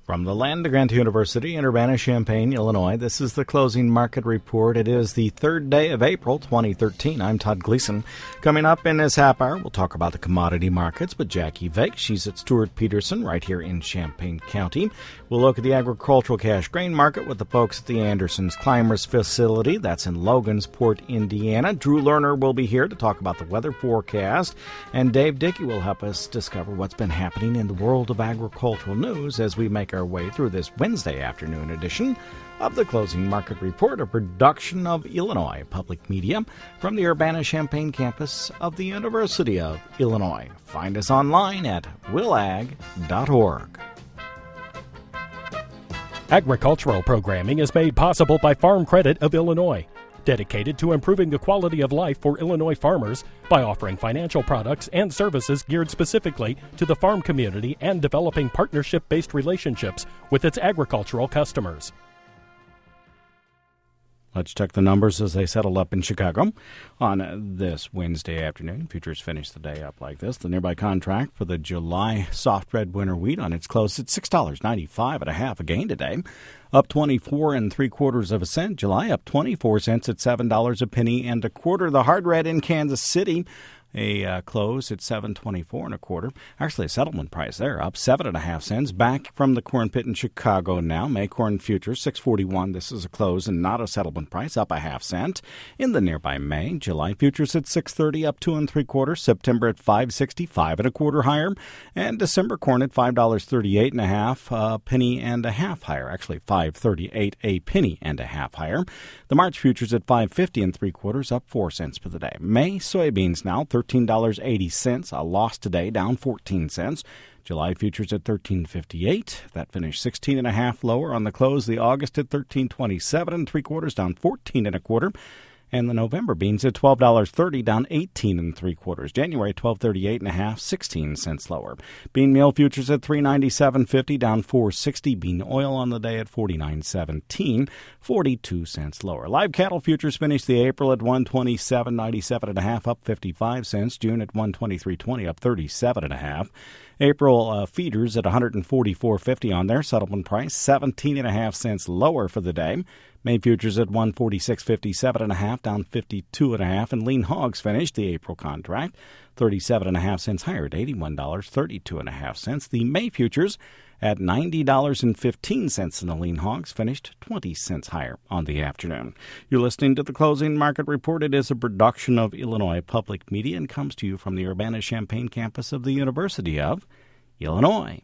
From the land of Grant University in Urbana-Champaign, Illinois, this is the Closing Market Report. It is the third day of April 2013. I'm Todd Gleason. Coming up in this half hour, we'll talk about the commodity markets with Jackie Vake. She's at Stuart Peterson right here in Champaign County. We'll look at the agricultural cash grain market with the folks at the Anderson's Climbers facility. That's in Logansport, Indiana. Drew Lerner will be here to talk about the weather forecast. And Dave Dickey will help us discover what's been happening in the world of agricultural news as we make our way through this Wednesday afternoon edition of the Closing Market Report, a production of Illinois Public Media from the Urbana-Champaign campus of the University of Illinois. Find us online at willag.org. Agricultural programming is made possible by Farm Credit of Illinois, dedicated to improving the quality of life for Illinois farmers by offering financial products and services geared specifically to the farm community and developing partnership-based relationships with its agricultural customers. Let's check the numbers as they settle up in Chicago on this Wednesday afternoon. Futures finished the day up like this. The nearby contract for the July soft red winter wheat on its close at $6.95 at a half a gain today, up 24 3/4 cents. July up 24 cents at $7 a penny and a quarter. The hard red in Kansas City, a close at $7.24 1/4. Actually, a settlement price there up 7.5 cents. Back from the corn pit in Chicago now. May corn futures $6.41. This is a close and not a settlement price, up a half cent. In the nearby May, July futures at $6.30, up 2 3/4. September at $5.65 1/4 higher, and December corn at $5.38 1/2, a penny and a half higher. Actually, $5.38, a penny and a half higher. The March futures at $5.50 3/4, up 4 cents for the day. May soybeans now $13.80, a loss today, down 14 cents. July futures at $13.58. That finished 16.5 lower on the close. The August at $13.27 3/4, down 14 1/4. And the November beans at $12.30, down 18 3/4. January $12.38 1/2, 16 cents lower. Bean meal futures at $3.9750, down 4.60. Bean oil on the day at $49.17, 42 cents lower. Live cattle futures finished the April at $127.97 1/2, up 55 cents. June at $123.20, up 37 1/2. April feeders at $144.50 on their settlement price, 17.5 cents lower for the day. May futures at $146.57 1/2, down 52 1/2, and lean hogs finished the April contract 37.5 cents higher at $81.32 1/2. The May futures at $90.15, and the lean hogs finished 20 cents higher on the afternoon. You're listening to the Closing Market Report. It is a production of Illinois Public Media and comes to you from the Urbana-Champaign campus of the University of Illinois.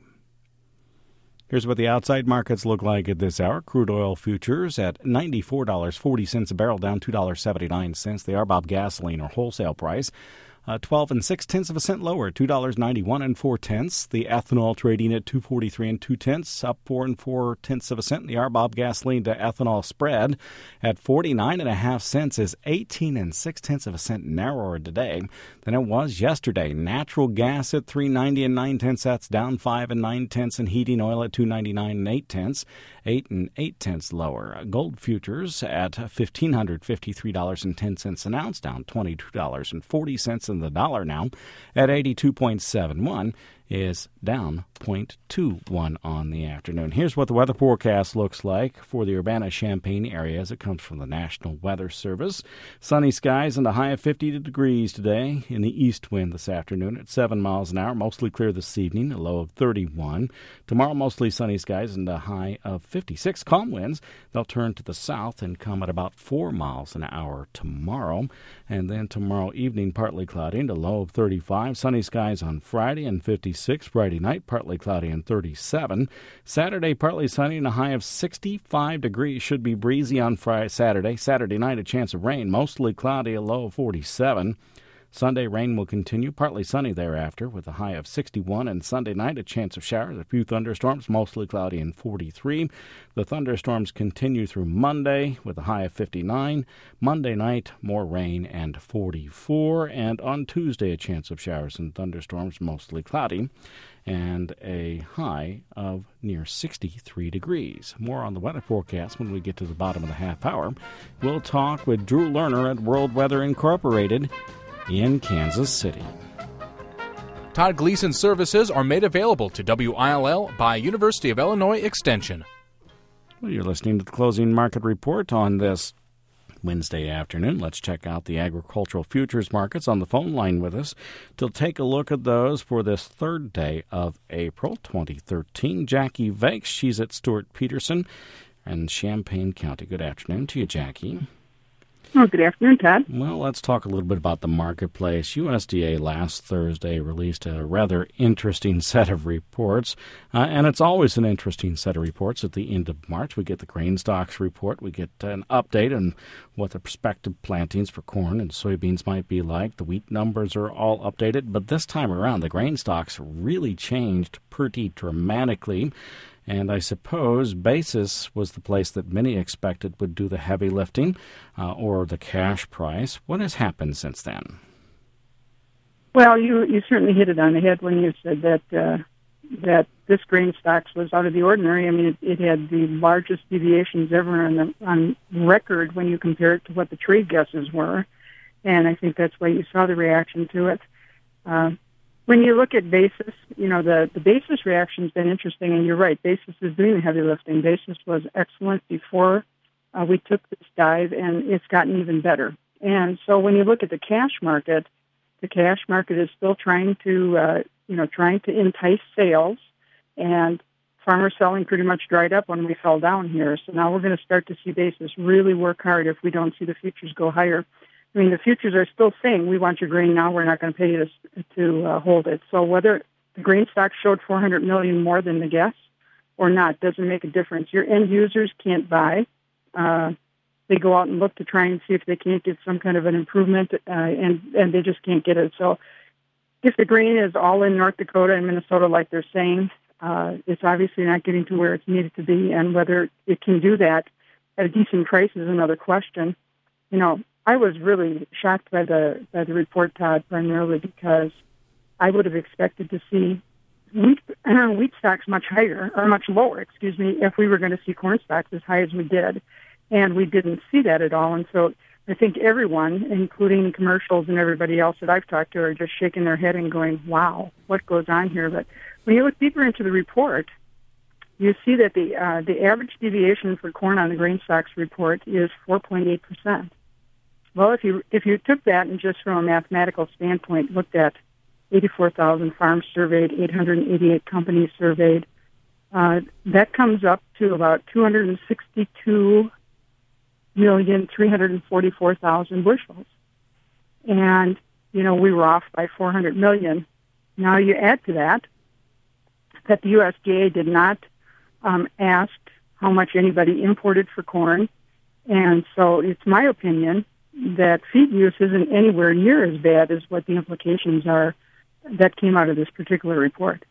Here's what the outside markets look like at this hour. Crude oil futures at $94.40 a barrel, down $2.79. The RBOB gasoline or wholesale price 12 6/10 cents lower, $2.91 4/10. The ethanol trading at $2.43 2/10, up 4 4/10 cents. The RBOB gasoline to ethanol spread at 49.5 cents is 18 6/10 cents narrower today than it was yesterday. Natural gas at $3.90 9/10, that's down 5 9/10, and heating oil at $2.99 8/10, 8 8/10 lower. Gold futures at $1,553.10 an ounce, down $22.40. And the dollar now at 82.71 is down 0.21 on the afternoon. Here's what the weather forecast looks like for the Urbana-Champaign area as it comes from the National Weather Service. Sunny skies and a high of 50 degrees today. In the east wind this afternoon at 7 miles an hour. Mostly clear this evening, a low of 31. Tomorrow, mostly sunny skies and a high of 56. Calm winds, they'll turn to the south and come at about 4 miles an hour tomorrow. And then tomorrow evening, partly cloudy and a low of 35. Sunny skies on Friday and 56. Friday night, partly cloudy and 37. Saturday, partly sunny and a high of 65 degrees. Should be breezy on Saturday. Saturday night, a chance of rain. Mostly cloudy, a low of 47. Sunday, rain will continue, partly sunny thereafter with a high of 61. And Sunday night, a chance of showers, a few thunderstorms, mostly cloudy and 43. The thunderstorms continue through Monday with a high of 59. Monday night, more rain and 44. And on Tuesday, a chance of showers and thunderstorms, mostly cloudy, and a high of near 63 degrees. More on the weather forecast when we get to the bottom of the half hour. We'll talk with Drew Lerner at World Weather Incorporated in Kansas City. Todd Gleason services are made available to WILL by University of Illinois Extension. Well, you're listening to the Closing Market Report on this Wednesday afternoon. Let's check out the agricultural futures markets on the phone line with us to take a look at those for this third day of April 2013. Jackie Vakes, she's at Stuart Peterson in Champaign County. Good afternoon to you, Jackie. Oh, good afternoon, Todd. Well, let's talk a little bit about the marketplace. USDA last Thursday released a rather interesting set of reports, and it's always an interesting set of reports. At the end of March, we get the grain stocks report. We get an update on what the prospective plantings for corn and soybeans might be like. The wheat numbers are all updated, but this time around, the grain stocks really changed pretty dramatically. And I suppose basis was the place that many expected would do the heavy lifting, or the cash price. What has happened since then? Well, you certainly hit it on the head when you said that this grain stocks was out of the ordinary. I mean, it had the largest deviations ever on record when you compare it to what the trade guesses were, and I think that's why you saw the reaction to it. When you look at basis, the basis reaction's been interesting, and you're right. Basis is doing the heavy lifting. Basis was excellent before we took this dive, and it's gotten even better. And so when you look at the cash market is still trying to entice sales, and farmer selling pretty much dried up when we fell down here. So now we're going to start to see basis really work hard if we don't see the futures go higher. I mean, the futures are still saying, we want your grain now, we're not going to pay you to hold it. So whether the grain stock showed $400 million more than the guess or not doesn't make a difference. Your end users can't buy. They go out and look to try and see if they can't get some kind of an improvement, and they just can't get it. So if the grain is all in North Dakota and Minnesota like they're saying, it's obviously not getting to where it's needed to be, and whether it can do that at a decent price is another question. I was really shocked by the report, Todd, primarily because I would have expected to see wheat stocks much lower, if we were going to see corn stocks as high as we did. And we didn't see that at all. And so I think everyone, including commercials and everybody else that I've talked to, are just shaking their head and going, wow, what goes on here? But when you look deeper into the report, you see that the average deviation for corn on the grain stocks report is 4.8%. Well, if you took that and just from a mathematical standpoint looked at 84,000 farms surveyed, 888 companies surveyed, that comes up to about 262,344,000 bushels. And, we were off by 400 million. Now you add to that the USDA did not ask how much anybody imported for corn. And so it's my opinion that feed use isn't anywhere near as bad as what the implications are that came out of this particular report.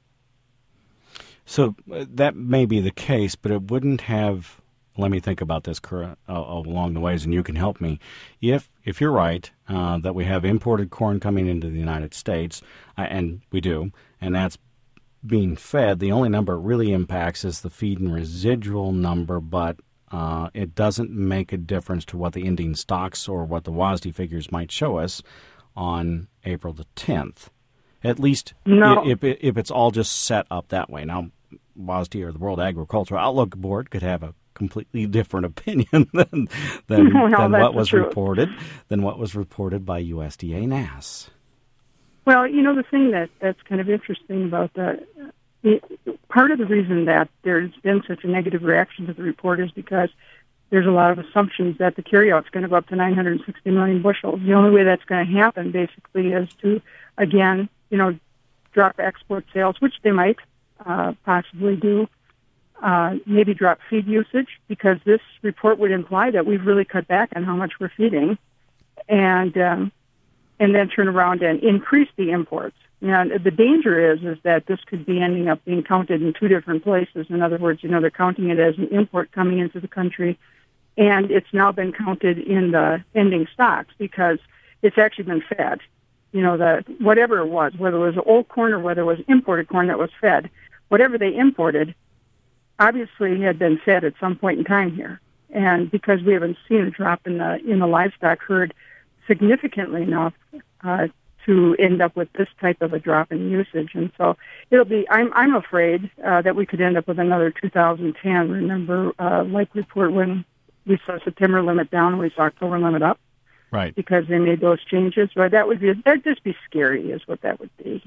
So that may be the case, but it wouldn't have, let me think about this along the ways, and you can help me. If you're right, that we have imported corn coming into the United States, and we do, and that's being fed, the only number it really impacts is the feed and residual number, but it doesn't make a difference to what the ending stocks or what the WASDE figures might show us on April the 10th. At least if it's all just set up that way. Now, WASDE or the World Agricultural Outlook Board could have a completely different opinion than what was reported by USDA NASS. Well, the thing that's kind of interesting about that, part of the reason that there's been such a negative reaction to the report is because there's a lot of assumptions that the carryout's going to go up to 960 million bushels. The only way that's going to happen, basically, is to, again, drop export sales, which they might possibly do, maybe drop feed usage, because this report would imply that we've really cut back on how much we're feeding, and then turn around and increase the imports. Now, the danger is that this could be ending up being counted in two different places. In other words, they're counting it as an import coming into the country, and it's now been counted in the ending stocks because it's actually been fed. Whatever it was, whether it was old corn or whether it was imported corn that was fed, whatever they imported obviously had been fed at some point in time here. And because we haven't seen a drop in the livestock herd significantly enough to end up with this type of a drop in usage. And so it'll be, I'm afraid that we could end up with another 2010. Remember, like report when we saw September limit down, we saw October limit up. Right. Because they made those changes. Right? That'd just be scary is what that would be,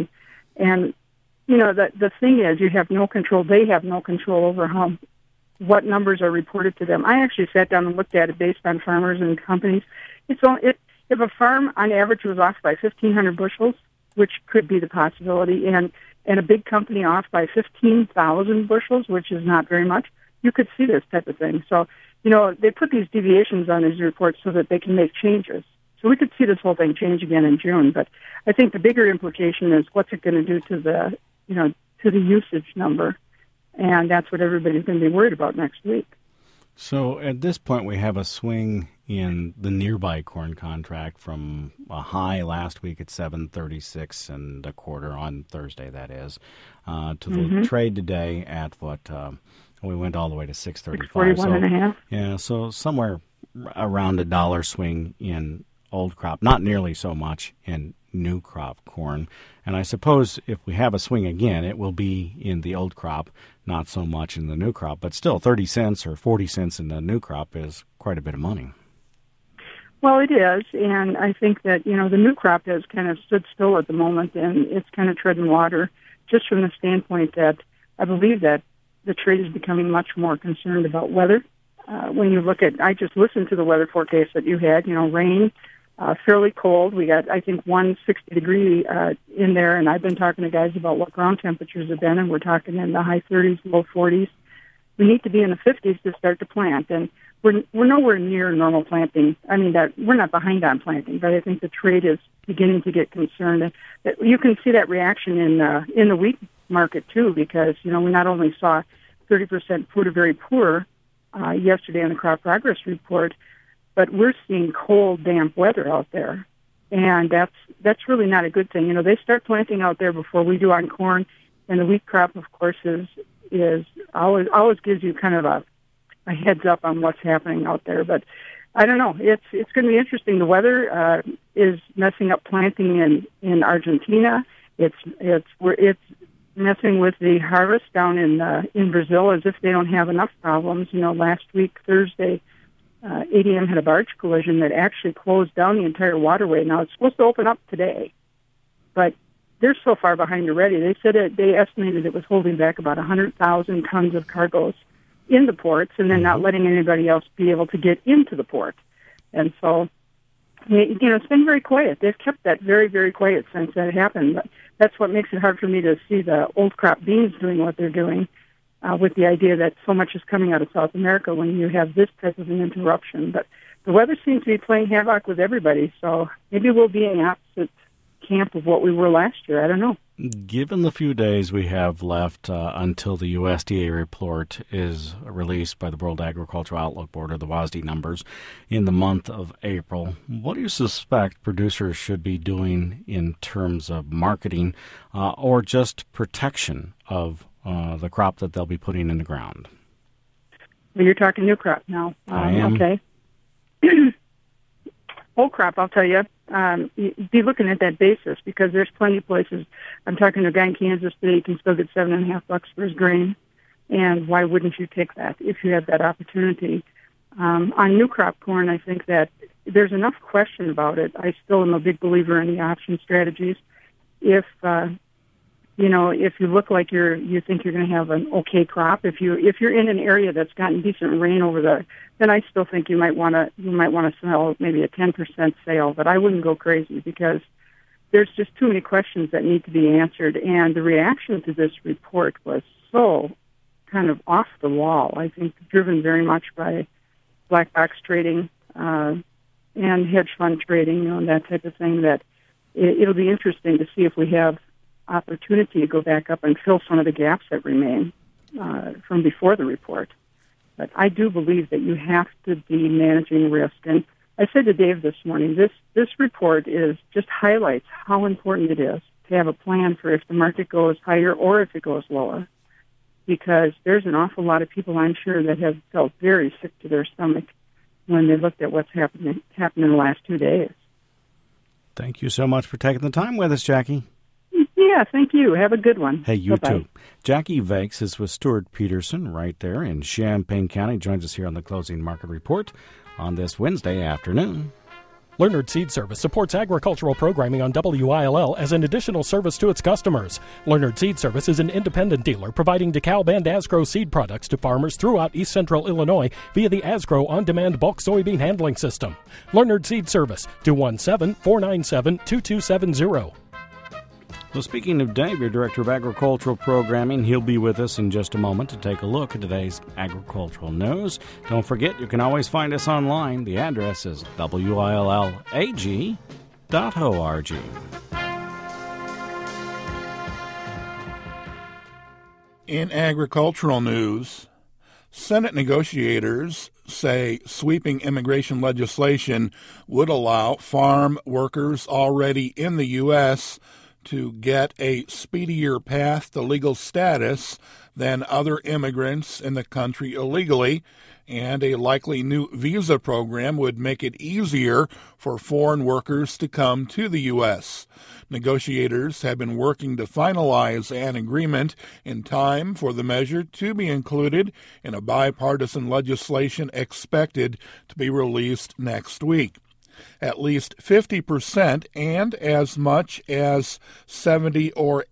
and the thing is, you have no control. They have no control over what numbers are reported to them. I actually sat down and looked at it based on farmers and companies. If a farm on average was off by 1,500 bushels, which could be the possibility, and a big company off by 15,000 bushels, which is not very much, you could see this type of thing. So, they put these deviations on these reports so that they can make changes. So we could see this whole thing change again in June. But I think the bigger implication is what's it going to do to the usage number, and that's what everybody's going to be worried about next week. So at this point, we have a swing in the nearby corn contract from a high last week at 7.36 and a quarter on Thursday, that is, to the trade today at what we went all the way to 6.35. 6.41 and a half. Yeah, so somewhere around $1 swing in old crop, not nearly so much in new crop corn. And I suppose if we have a swing again, it will be in the old crop, not so much in the new crop. But still, 30 cents or 40 cents in the new crop is quite a bit of money. Well, it is, and I think that, the new crop has kind of stood still at the moment, and it's kind of treading water, just from the standpoint that I believe that the trade is becoming much more concerned about weather. When you look at, I just listened to the weather forecast that you had, rain, fairly cold. We got, I think, 160-degree in there, and I've been talking to guys about what ground temperatures have been, and we're talking in the high 30s, low 40s. We need to be in the 50s to start to plant, and we're nowhere near normal planting. I mean, that we're not behind on planting, but I think the trade is beginning to get concerned. You can see that reaction in the wheat market too, because we not only saw 30% food are very poor yesterday in the crop progress report, but we're seeing cold, damp weather out there, and that's really not a good thing. They start planting out there before we do on corn, and the wheat crop, of course, is always gives you kind of a heads up on what's happening out there. But I don't know. It's going to be interesting. The weather is messing up planting in Argentina. It's messing with the harvest down in Brazil as if they don't have enough problems. Last week, Thursday, ADM had a barge collision that actually closed down the entire waterway. Now, it's supposed to open up today, but they're so far behind already. They said they estimated it was holding back about 100,000 tons of cargoes in the ports and then not letting anybody else be able to get into the port. And so, it's been very quiet. They've kept that very, very quiet since that happened. But that's what makes it hard for me to see the old crop beans doing what they're doing, with the idea that so much is coming out of South America when you have this type of an interruption. But the weather seems to be playing havoc with everybody, so maybe we'll be in the opposite camp of what we were last year. I don't know. Given the few days we have left until the USDA report is released by the World Agricultural Outlook Board, or the WASDE numbers, in the month of April, what do you suspect producers should be doing in terms of marketing or just protection of the crop that they'll be putting in the ground? Well, you're talking new crop now. I am. Okay. Old crop, I'll tell you, be looking at that basis, because there's plenty of places. I'm talking to a guy in Kansas today, you can still get $7.50 for his grain, and why wouldn't you take that if you have that opportunity? On new crop corn, I think that there's enough question about it. I still am a big believer in the option strategies. If you look like you think you're going to have an okay crop, if you're in an area that's gotten decent rain then I still think you might want to sell maybe a 10% sale, but I wouldn't go crazy, because there's just too many questions that need to be answered, and the reaction to this report was so kind of off the wall. I think driven very much by black box trading and hedge fund trading, and that type of thing. That it'll be interesting to see if we have opportunity to go back up and fill some of the gaps that remain from before the report. But I do believe that you have to be managing risk. And I said to Dave this morning, this report just highlights how important it is to have a plan for if the market goes higher or if it goes lower. Because there's an awful lot of people, I'm sure, that have felt very sick to their stomach when they looked at what's happened in the last 2 days. Thank you so much for taking the time with us, Jackie. Yeah, thank you. Have a good one. Hey, you Bye-bye. too. Jackie Vakes is with Stuart Peterson right there in Champaign County. Joins us here on the Closing Market Report on this Wednesday afternoon. Leonard Seed Service supports agricultural programming on WILL as an additional service to its customers. Leonard Seed Service is an independent dealer providing DeKalb and Asgrow seed products to farmers throughout East Central Illinois via the Asgrow on-demand bulk soybean handling system. Leonard Seed Service, 217-497-2270. Well, speaking of Dave, your Director of Agricultural Programming, he'll be with us in just a moment to take a look at today's agricultural news. Don't forget, you can always find us online. The address is willag.org. In agricultural news, Senate negotiators say sweeping immigration legislation would allow farm workers already in the U.S. to get a speedier path to legal status than other immigrants in the country illegally, and a likely new visa program would make it easier for foreign workers to come to the U.S. Negotiators have been working to finalize an agreement in time for the measure to be included in a bipartisan legislation expected to be released next week. At least 50% and as much as 70 or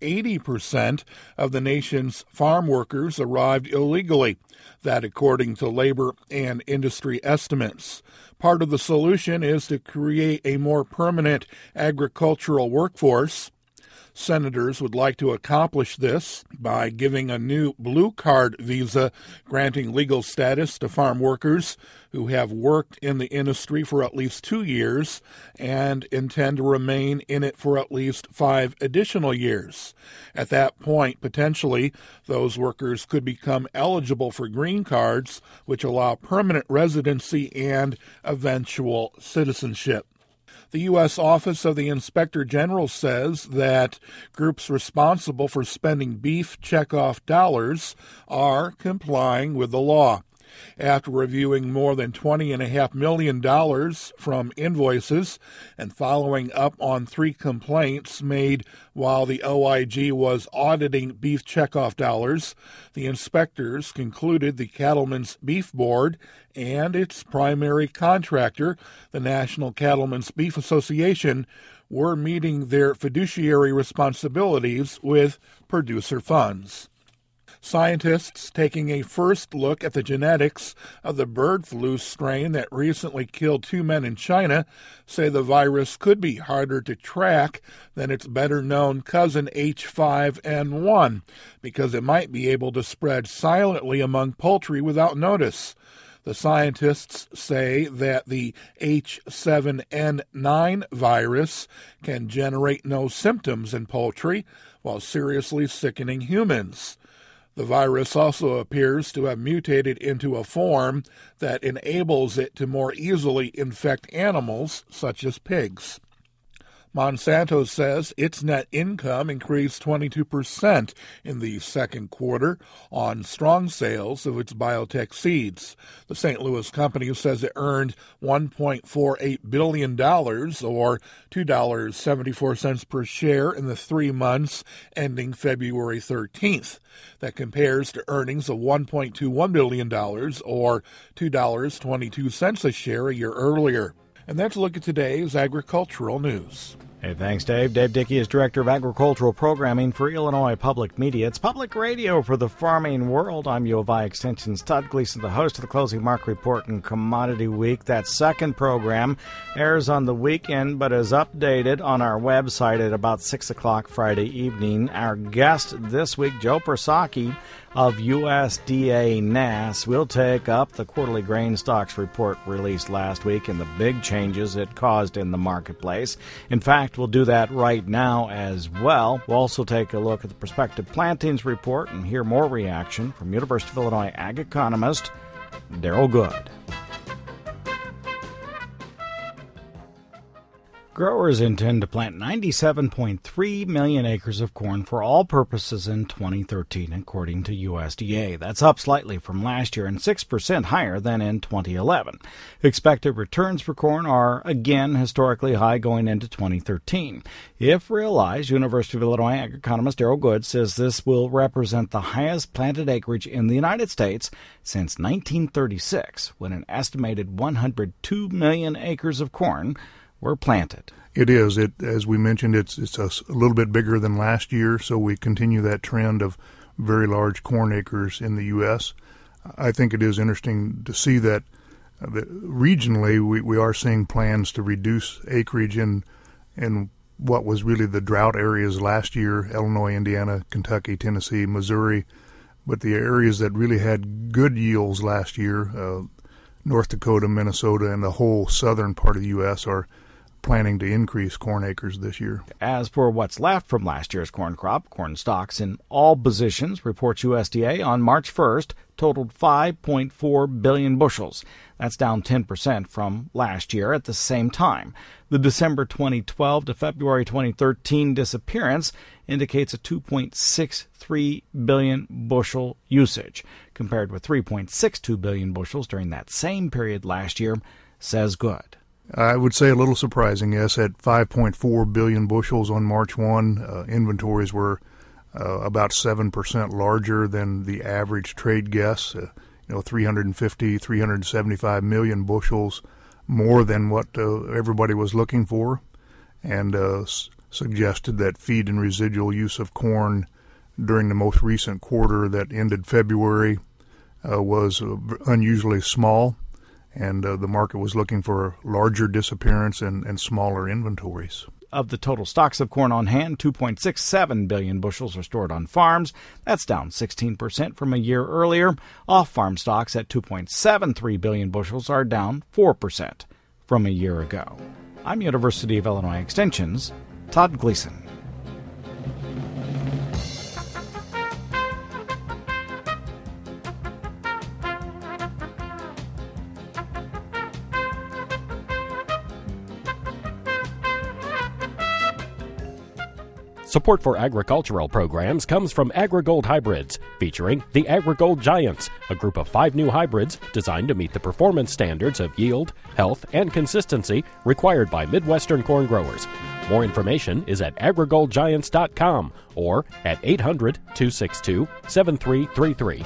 80% of the nation's farm workers arrived illegally. That according to labor and industry estimates. Part of the solution is to create a more permanent agricultural workforce. Senators would like to accomplish this by giving a new blue card visa granting legal status to farm workers who have worked in the industry for at least 2 years and intend to remain in it for at least 5 additional years. At that point, potentially, those workers could become eligible for green cards, which allow permanent residency and eventual citizenship. The U.S. Office of the Inspector General says that groups responsible for spending beef checkoff dollars are complying with the law. After reviewing more than $20.5 million from invoices and following up on 3 complaints made while the OIG was auditing beef checkoff dollars, the inspectors concluded the Cattlemen's Beef Board and its primary contractor, the National Cattlemen's Beef Association, were meeting their fiduciary responsibilities with producer funds. Scientists taking a first look at the genetics of the bird flu strain that recently killed 2 men in China say the virus could be harder to track than its better-known cousin H5N1 because it might be able to spread silently among poultry without notice. The scientists say that the H7N9 virus can generate no symptoms in poultry while seriously sickening humans. The virus also appears to have mutated into a form that enables it to more easily infect animals, such as pigs. Monsanto says its net income increased 22% in the second quarter on strong sales of its biotech seeds. The St. Louis company says it earned $1.48 billion, or $2.74 per share in the 3 months ending February 13th. That compares to earnings of $1.21 billion, or $2.22 a share a year earlier. And that's a look at today's agricultural news. Hey, thanks, Dave. Dave Dickey is Director of Agricultural Programming for Illinois Public Media. It's public radio for the farming world. I'm U of I Extension's Todd Gleason, the host of the Closing Market Report and Commodity Week. That second program airs on the weekend, but is updated on our website at about 6 o'clock Friday evening. Our guest this week, Joe Persaki of USDA NASS, will take up the quarterly grain stocks report released last week and the big changes it caused in the marketplace. In fact, we'll do that right now as well. We'll also take a look at the prospective plantings report and hear more reaction from University of Illinois ag economist Daryl Good. Growers intend to plant 97.3 million acres of corn for all purposes in 2013, according to USDA. That's up slightly from last year and 6% higher than in 2011. Expected returns for corn are, again, historically high going into 2013. If realized, University of Illinois ag economist Darrell Good says this will represent the highest planted acreage in the United States since 1936, when an estimated 102 million acres of corn were planted. It is. As we mentioned, it's a little bit bigger than last year, so we continue that trend of very large corn acres in the U.S. I think it is interesting to see that regionally we are seeing plans to reduce acreage in what was really the drought areas last year, Illinois, Indiana, Kentucky, Tennessee, Missouri, but the areas that really had good yields last year, North Dakota, Minnesota, and the whole southern part of the U.S. are planning to increase corn acres this year. As for what's left from last year's corn crop, corn stalks in all positions, reports USDA on March 1st, totaled 5.4 billion bushels. That's down 10% from last year at the same time. The December 2012 to February 2013 disappearance indicates a 2.63 billion bushel usage, compared with 3.62 billion bushels during that same period last year, says Good. I would say a little surprising, yes. At 5.4 billion bushels on March 1, inventories were about 7% larger than the average trade guess, 350, 375 million bushels more than what everybody was looking for, and suggested that feed and residual use of corn during the most recent quarter that ended February was unusually small. And the market was looking for larger disappearance and smaller inventories. Of the total stocks of corn on hand, 2.67 billion bushels are stored on farms. That's down 16% from a year earlier. Off-farm stocks at 2.73 billion bushels are down 4% from a year ago. I'm University of Illinois Extension's Todd Gleason. Support for agricultural programs comes from AgriGold Hybrids, featuring the AgriGold Giants, a group of 5 new hybrids designed to meet the performance standards of yield, health, and consistency required by Midwestern corn growers. More information is at agrigoldgiants.com or at 800-262-7333.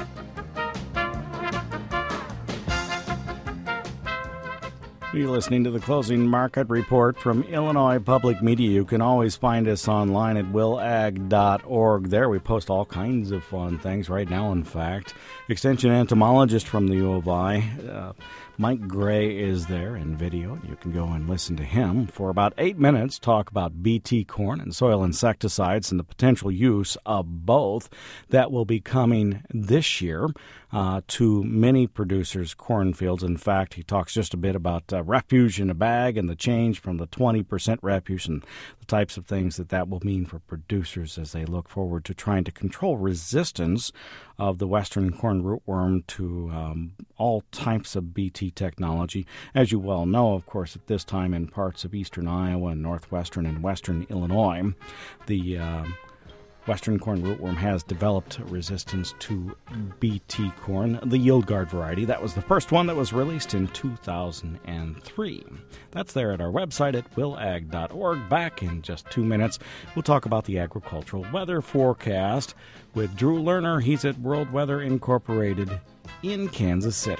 You're listening to the Closing Market Report from Illinois Public Media. You can always find us online at willag.org. There we post all kinds of fun things right now, in fact. Extension entomologist from the U of I, Mike Gray, is there in video. You can go and listen to him for about 8 minutes, talk about BT corn and soil insecticides and the potential use of both that will be coming this year to many producers' cornfields. In fact, he talks just a bit about refuge in a bag and the change from the 20% refuge and the types of things that will mean for producers as they look forward to trying to control resistance of the western corn rootworm to all types of BT technology. As you well know, of course, at this time in parts of eastern Iowa and northwestern and western Illinois, the western corn rootworm has developed resistance to BT corn, the Yield Guard variety. That was the first one that was released in 2003. That's there at our website at willag.org. Back in just 2 minutes, we'll talk about the agricultural weather forecast with Drew Lerner. He's at World Weather Incorporated in Kansas City.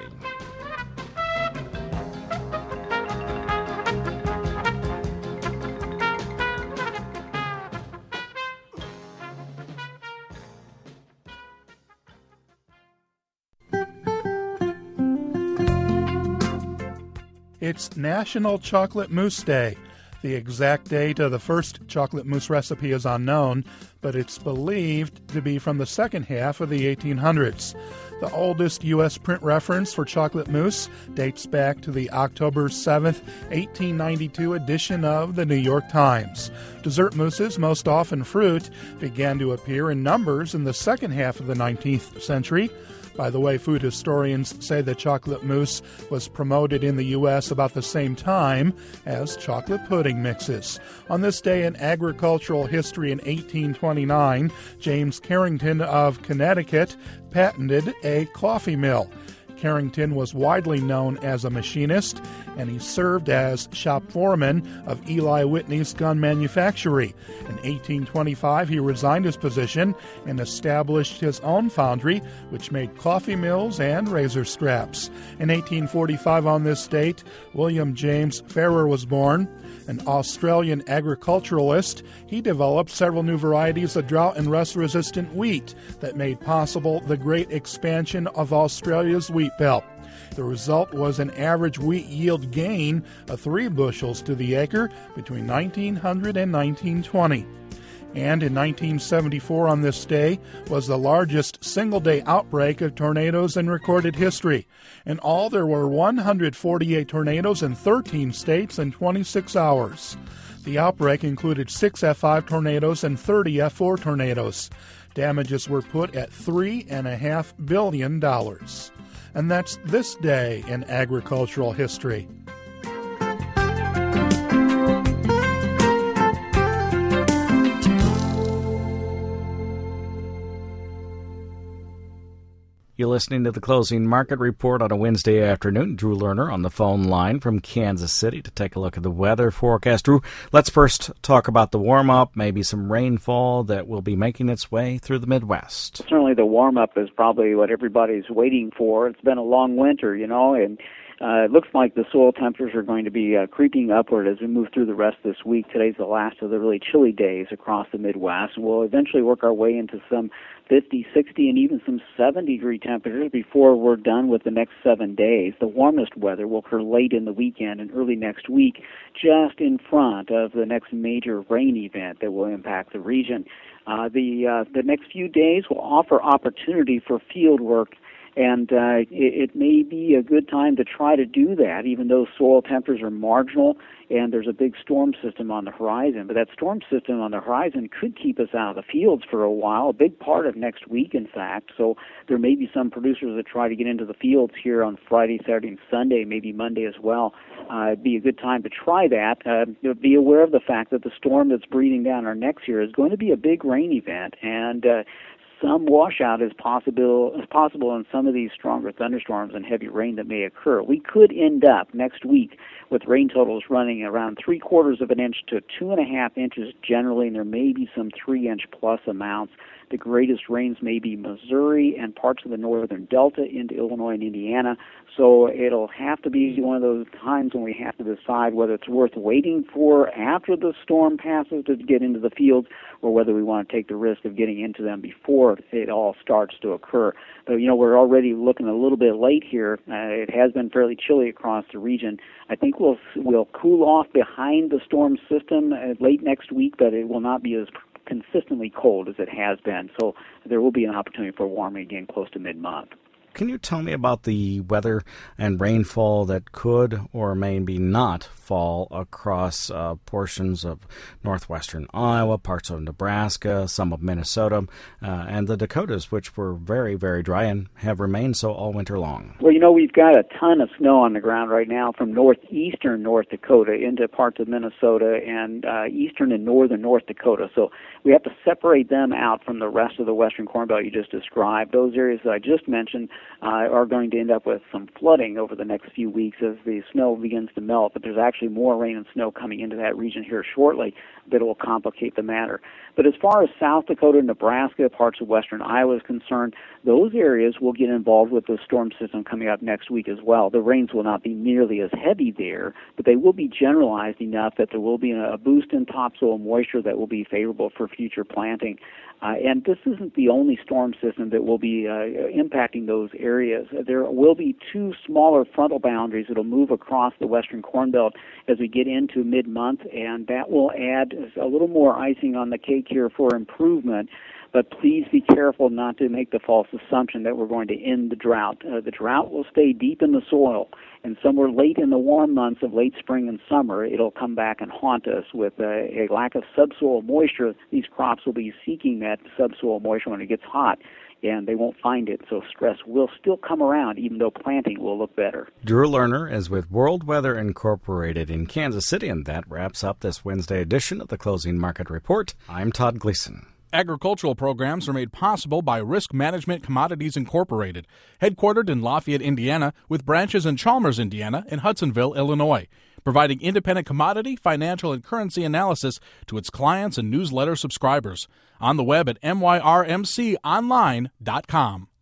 It's National Chocolate Mousse Day. The exact date of the first chocolate mousse recipe is unknown, but it's believed to be from the second half of the 1800s. The oldest U.S. print reference for chocolate mousse dates back to the October 7th, 1892 edition of the New York Times. Dessert mousses, most often fruit, began to appear in numbers in the second half of the 19th century. By the way, food historians say that chocolate mousse was promoted in the U.S. about the same time as chocolate pudding mixes. On this day in agricultural history in 1829, James Carrington of Connecticut patented a coffee mill. Carrington was widely known as a machinist, and he served as shop foreman of Eli Whitney's gun manufactory. In 1825, he resigned his position and established his own foundry, which made coffee mills and razor straps. In 1845, on this date, William James Farrer was born. An Australian agriculturalist, he developed several new varieties of drought and rust-resistant wheat that made possible the great expansion of Australia's wheat belt. The result was an average wheat yield gain of 3 bushels to the acre between 1900 and 1920. And in 1974 on this day was the largest single-day outbreak of tornadoes in recorded history. In all, there were 148 tornadoes in 13 states in 26 hours. The outbreak included 6 F5 tornadoes and 30 F4 tornadoes. Damages were put at $3.5 billion. And that's this day in agricultural history. You're listening to the Closing Market Report on a Wednesday afternoon. Drew Lerner on the phone line from Kansas City to take a look at the weather forecast. Drew, let's first talk about the warm-up, maybe some rainfall that will be making its way through the Midwest. Certainly the warm-up is probably what everybody's waiting for. It's been a long winter, and it looks like the soil temperatures are going to be creeping upward as we move through the rest of this week. Today's the last of the really chilly days across the Midwest. We'll eventually work our way into some 50, 60, and even some 70-degree temperatures before we're done with the next 7 days. The warmest weather will occur late in the weekend and early next week, just in front of the next major rain event that will impact the region. The next few days will offer opportunity for field work, and it may be a good time to try to do that, even though soil temperatures are marginal and there's a big storm system on the horizon. But that storm system on the horizon could keep us out of the fields for a while, a big part of next week, in fact. So there may be some producers that try to get into the fields here on Friday, Saturday, and Sunday, maybe Monday as well. It'd be a good time to try that. Be aware of the fact that the storm that's breathing down our necks here is going to be a big rain event, and some washout is possible in some of these stronger thunderstorms and heavy rain that may occur. We could end up next week with rain totals running around 3/4 of an inch to 2.5 inches generally, and there may be some 3-inch plus amounts. The greatest rains may be Missouri and parts of the northern Delta into Illinois and Indiana. So it'll have to be one of those times when we have to decide whether it's worth waiting for after the storm passes to get into the fields, or whether we want to take the risk of getting into them before it all starts to occur. But, we're already looking a little bit late here. It has been fairly chilly across the region. I think we'll cool off behind the storm system late next week, but it will not be as consistently cold as it has been. So there will be an opportunity for warming again close to mid-month. Can you tell me about the weather and rainfall that could or maybe not fall across portions of northwestern Iowa, parts of Nebraska, some of Minnesota, and the Dakotas, which were very, very dry and have remained so all winter long? Well, we've got a ton of snow on the ground right now from northeastern North Dakota into parts of Minnesota and eastern and northern North Dakota. So we have to separate them out from the rest of the western Corn Belt you just described. Those areas that I just mentioned are going to end up with some flooding over the next few weeks as the snow begins to melt, but there's actually more rain and snow coming into that region here shortly that will complicate the matter. But as far as South Dakota, Nebraska, parts of western Iowa is concerned, those areas will get involved with the storm system coming up next week as well. The rains will not be nearly as heavy there, but they will be generalized enough that there will be a boost in topsoil moisture that will be favorable for future planting. And this isn't the only storm system that will be impacting those areas. There will be 2 smaller frontal boundaries that will move across the western Corn Belt as we get into mid-month, and that will add a little more icing on the cake here for improvement. But please be careful not to make the false assumption that we're going to end the drought. The drought will stay deep in the soil, and somewhere late in the warm months of late spring and summer, it'll come back and haunt us with a lack of subsoil moisture. These crops will be seeking that subsoil moisture when it gets hot. and they won't find it. So stress will still come around, even though planting will look better. Drew Lerner is with World Weather Incorporated in Kansas City, and that wraps up this Wednesday edition of the Closing Market Report. I'm Todd Gleason. Agricultural programs are made possible by Risk Management Commodities Incorporated, headquartered in Lafayette, Indiana, with branches in Chalmers, Indiana, and Hudsonville, Illinois, providing independent commodity, financial, and currency analysis to its clients and newsletter subscribers. On the web at myrmconline.com.